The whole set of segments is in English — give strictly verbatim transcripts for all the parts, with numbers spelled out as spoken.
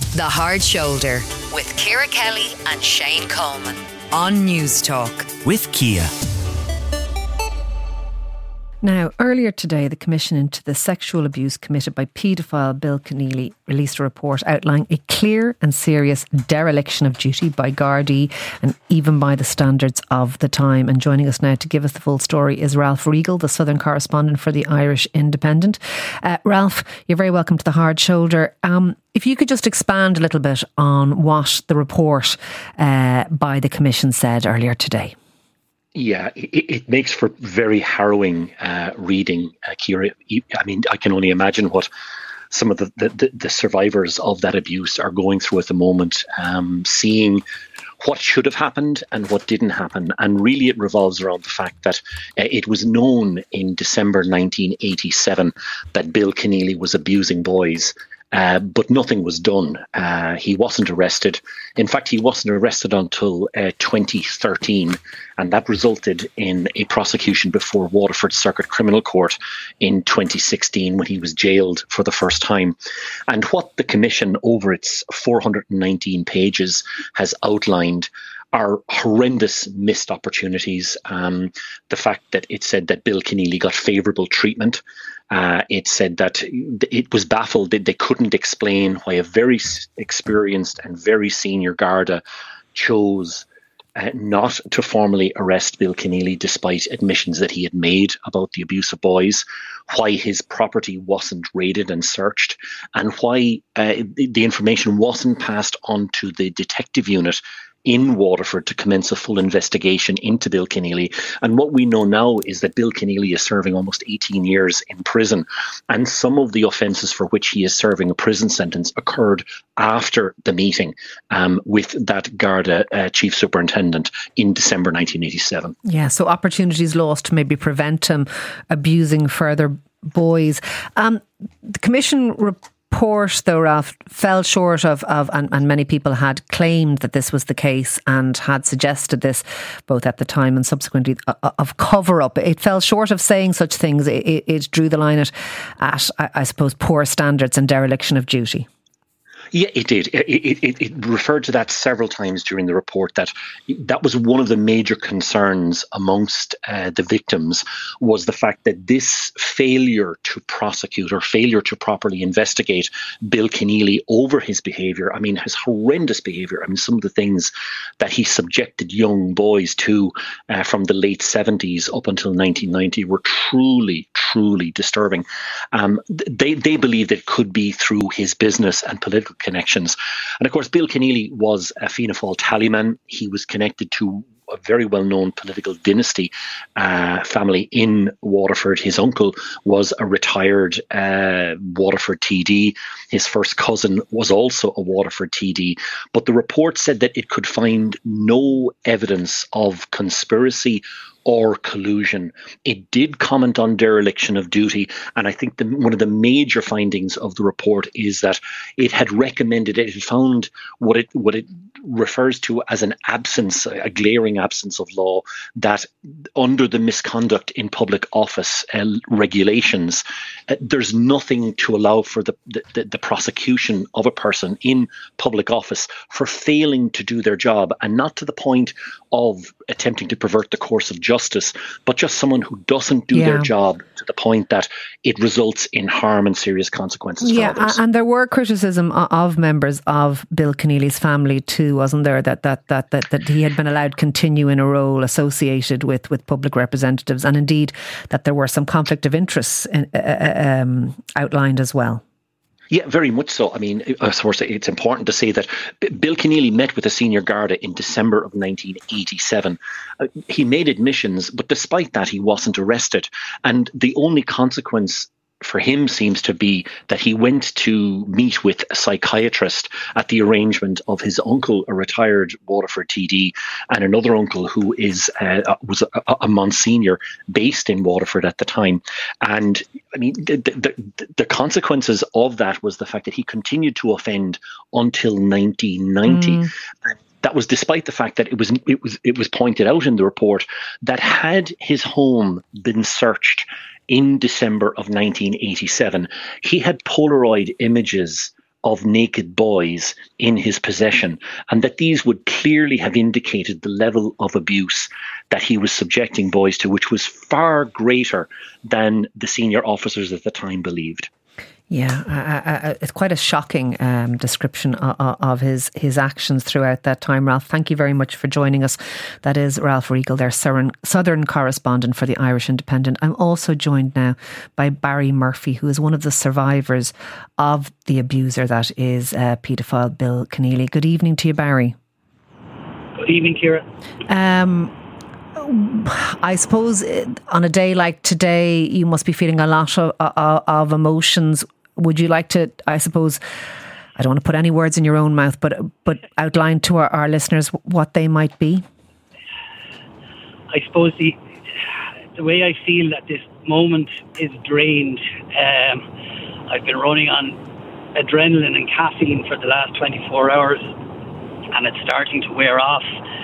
The Hard Shoulder with Ciara Kelly and Shane Coleman on News Talk. With Kia. Now, earlier today, the Commission into the Sexual Abuse committed by paedophile Bill Keneally released a report outlining a clear and serious dereliction of duty by Gardaí and even by the standards of the time. And joining us now to give us the full story is Ralph Riegel, the Southern correspondent for the Irish Independent. Uh, Ralph, you're very welcome to The Hard Shoulder. Um, if you could just expand a little bit on what the report uh, by the Commission said earlier today. Yeah, it, it makes for very harrowing uh, reading, uh, Ciara. I mean, I can only imagine what some of the, the, the survivors of that abuse are going through at the moment, um, seeing what should have happened and what didn't happen. And really it revolves around the fact that uh, it was known in December nineteen eighty-seven that Bill Keneally was abusing boys. Uh, but nothing was done. Uh, he wasn't arrested. In fact, he wasn't arrested until uh, twenty thirteen, and that resulted in a prosecution before Waterford Circuit Criminal Court in twenty sixteen when he was jailed for the first time. And what the Commission, over its four hundred nineteen pages, has outlined are horrendous missed opportunities. Um, the fact that it said that Bill Keneally got favourable treatment. Uh, it said that it was baffled that they couldn't explain why a very experienced and very senior Garda chose uh, not to formally arrest Bill Keneally despite admissions that he had made about the abuse of boys, why his property wasn't raided and searched, and why uh, the information wasn't passed on to the detective unit in Waterford to commence a full investigation into Bill Keneally. And what we know now is that Bill Keneally is serving almost eighteen years in prison, and some of the offences for which he is serving a prison sentence occurred after the meeting um, with that Garda uh, chief superintendent in December nineteen eighty-seven. Yeah, so opportunities lost to maybe prevent him abusing further boys. Um, the Commission report report, though, Ralph, fell short of, of and, and many people had claimed that this was the case and had suggested this both at the time and subsequently uh, of cover-up. It fell short of saying such things. It, it, it drew the line at, at, I suppose, poor standards and dereliction of duty. Yeah, it did. It, it, it referred to that several times during the report, that that was one of the major concerns amongst uh, the victims, was the fact that this failure to prosecute or failure to properly investigate Bill Keneally over his behaviour, I mean, his horrendous behaviour. I mean, some of the things that he subjected young boys to uh, from the late seventies up until nineteen ninety were truly, truly disturbing. Um, they, they believed it could be through his business and political connections. And of course, Bill Keneally was a Fianna Fáil tallyman. He was connected to a very well-known political dynasty uh, family in Waterford. His uncle was a retired uh, Waterford T D. His first cousin was also a Waterford T D. But the report said that it could find no evidence of conspiracy or collusion. It did comment on dereliction of duty, and I think the, one of the major findings of the report is that it had recommended, it had found what it what it refers to as an absence, a glaring absence of law, that under the misconduct in public office uh, regulations, uh, there's nothing to allow for the, the, the prosecution of a person in public office for failing to do their job, and not to the point of attempting to pervert the course of justice, but just someone who doesn't do yeah. their job to the point that it results in harm and serious consequences yeah, for others. And there were criticism of members of Bill Keneally's family too, wasn't there, that that that that, that he had been allowed continue in a role associated with, with public representatives, and indeed that there were some conflict of interests in, uh, um, outlined as well. Yeah, very much so. I mean, of course, it's important to say that Bill Keneally met with a senior Garda in December of nineteen eighty-seven. Uh, he made admissions, but despite that, he wasn't arrested. And the only consequence for him seems to be that he went to meet with a psychiatrist at the arrangement of his uncle, a retired Waterford T D, and another uncle who is uh, was a, a Monsignor based in Waterford at the time. And I mean, the, the, the consequences of that was the fact that he continued to offend until nineteen ninety. Mm. And that was despite the fact that it was it was it was pointed out in the report that had his home been searched in December of nineteen eighty-seven, he had Polaroid images of naked boys in his possession, and that these would clearly have indicated the level of abuse that he was subjecting boys to, which was far greater than the senior officers at the time believed. Yeah, uh, uh, it's quite a shocking um, description of, of his his actions throughout that time. Ralph, thank you very much for joining us. That is Ralph Riegel, their southern, southern correspondent for the Irish Independent. I'm also joined now by Barry Murphy, who is one of the survivors of the abuser that is uh, paedophile Bill Keneally. Good evening to you, Barry. Good evening, Ciara. Um, I suppose on a day like today, you must be feeling a lot of, of, of emotions. Would you like to, I suppose, I don't want to put any words in your own mouth, but but outline to our, our listeners what they might be? I suppose the the way I feel at this moment is drained. Um, I've been running on adrenaline and caffeine for the last twenty-four hours, and it's starting to wear off.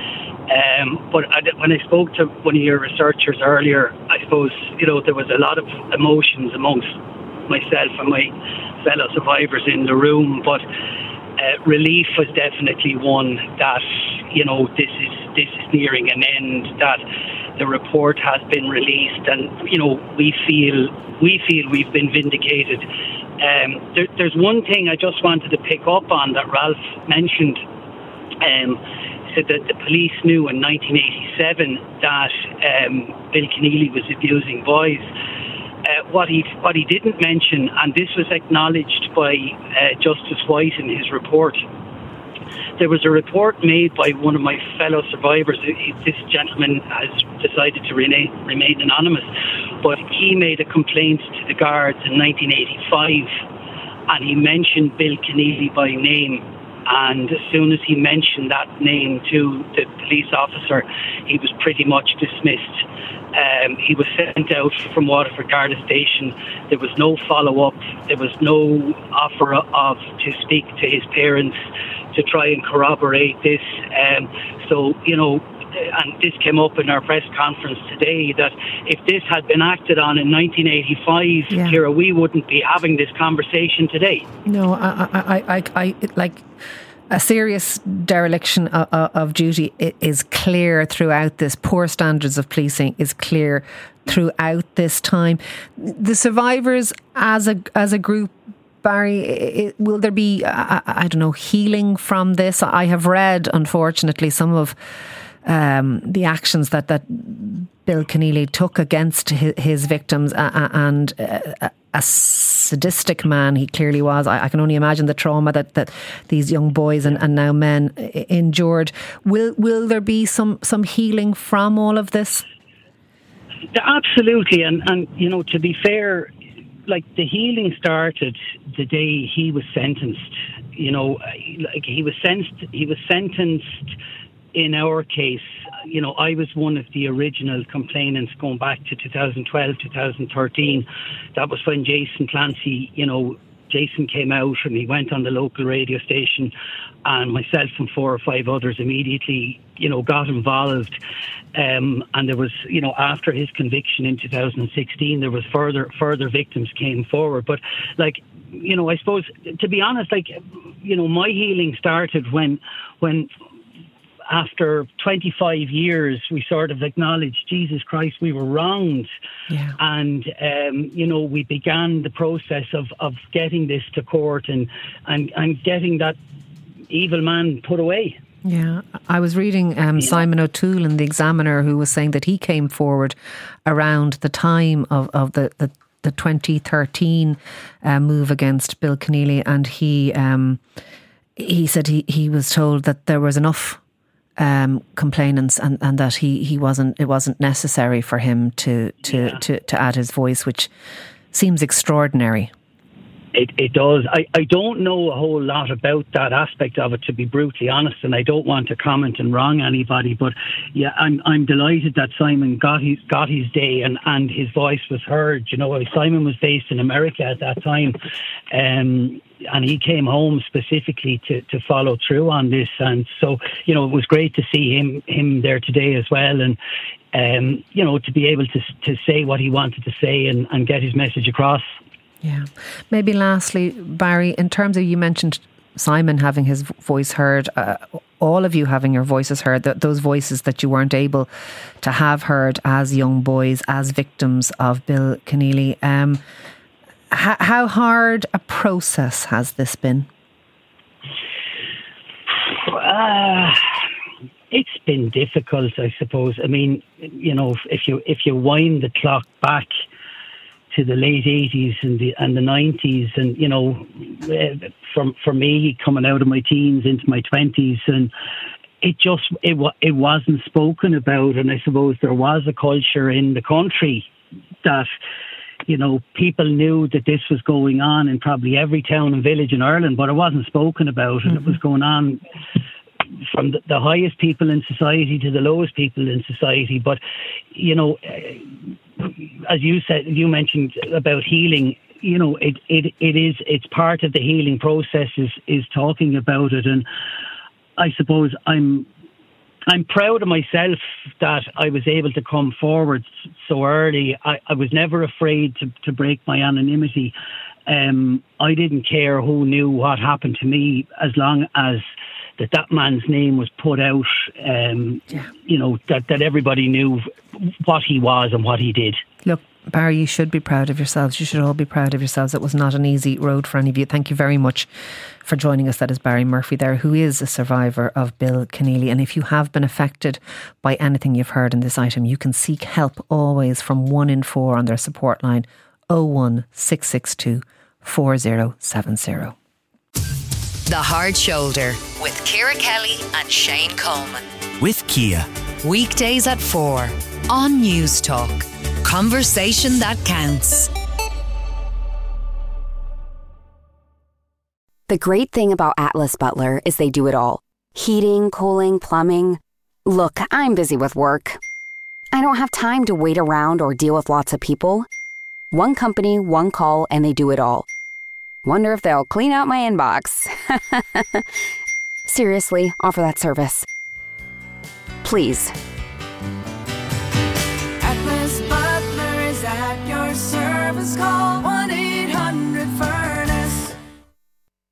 Um, but I, when I spoke to one of your researchers earlier, I suppose, you know, there was a lot of emotions amongst myself and my fellow survivors in the room, but uh, relief was definitely one that, you know, this is this is nearing an end, that the report has been released, and, you know, we feel we feel we've been vindicated. Um, there, there's one thing I just wanted to pick up on that Ralph mentioned. Um, said that the police knew in nineteen eighty-seven that um, Bill Keneally was abusing boys. Uh, what he what he didn't mention, and this was acknowledged by uh, Justice White in his report, there was a report made by one of my fellow survivors. This gentleman has decided to remain, remain anonymous, but he made a complaint to the guards in nineteen eighty-five, and he mentioned Bill Keneally by name. And as soon as he mentioned that name to the police officer, he was pretty much dismissed. Um, he was sent out from Waterford Garda Station. There was no follow-up. There was no offer of to speak to his parents to try and corroborate this. Um, so, you know, and this came up in our press conference today, that if this had been acted on in nineteen eighty-five, yeah. Ciara, we wouldn't be having this conversation today. No, I, I, I, I like a serious dereliction of, of duty is clear throughout this. Poor standards of policing is clear throughout this time. The survivors, as a as a group, Barry, will there be, I, I don't know, healing from this? I have read, unfortunately, some of Um, the actions that, that Bill Keneally took against his, his victims, uh, and uh, a sadistic man he clearly was. I, I can only imagine the trauma that, that these young boys and, and now men endured. Will will there be some, some healing from all of this? Absolutely, and, and you know, to be fair, like the healing started the day he was sentenced. You know, like he was sentenced. He was sentenced. In our case, you know, I was one of the original complainants going back to two thousand twelve, two thousand thirteen. That was when Jason Clancy, you know, Jason came out and he went on the local radio station, and myself and four or five others immediately, you know, got involved. Um, and there was, you know, after his conviction in two thousand sixteen, there was further further victims came forward. But like, you know, I suppose, to be honest, like, you know, my healing started when when. After twenty-five years, we sort of acknowledged, Jesus Christ, we were wronged. Yeah. And, um, you know, we began the process of, of getting this to court and, and, and getting that evil man put away. Yeah, I was reading um, Simon O'Toole in The Examiner, who was saying that he came forward around the time of, of the, the, the twenty thirteen uh, move against Bill Keneally, and he um, he said he, he was told that there was enough Um, complainants, and, and that he, he wasn't it wasn't necessary for him to to, yeah. to to add his voice, which seems extraordinary. It it does. I, I don't know a whole lot about that aspect of it, to be brutally honest, and I don't want to comment and wrong anybody. But yeah, I'm I'm delighted that Simon got his got his day and, and his voice was heard. You know, Simon was based in America at that time, um, and he came home specifically to, to follow through on this. And so, you know, it was great to see him him there today as well, and um, you know, to be able to to say what he wanted to say and, and get his message across. Yeah. Maybe lastly, Barry, in terms of, you mentioned Simon having his voice heard, uh, all of you having your voices heard, th- those voices that you weren't able to have heard as young boys, as victims of Bill Keneally. Um, h- how hard a process has this been? Uh, it's been difficult, I suppose. I mean, you know, if you if you wind the clock back to the late eighties and the and the nineties, and you know, from for me coming out of my teens into my twenties, and it just it it wasn't spoken about, and I suppose there was a culture in the country that, you know, people knew that this was going on in probably every town and village in Ireland, but it wasn't spoken about, and mm-hmm. it was going on from the, the highest people in society to the lowest people in society. But, you know, as you said, you mentioned about healing, you know, it, it, it is, it's part of the healing process is, is talking about it. And I suppose I'm, I'm proud of myself that I was able to come forward so early. I, I was never afraid to, to break my anonymity. Um, I didn't care who knew what happened to me, as long as that that man's name was put out, um, yeah. you know, that, that everybody knew what he was and what he did. Look, Barry, you should be proud of yourselves. You should all be proud of yourselves. It was not an easy road for any of you. Thank you very much for joining us. That is Barry Murphy there, who is a survivor of Bill Keneally. And if you have been affected by anything you've heard in this item, you can seek help always from one in four on their support line, oh one six six two four oh seven oh. The Hard Shoulder with Ciara Kelly and Shane Coleman. With Kia. Weekdays at four on News Talk. Conversation that counts. The great thing about Atlas Butler is they do it all. Heating, cooling, plumbing. Look, I'm busy with work. I don't have time to wait around or deal with lots of people. One company, one call, and they do it all. Wonder if they'll clean out my inbox. Seriously, offer that service. Please. Atlas Butler is at your service. Call one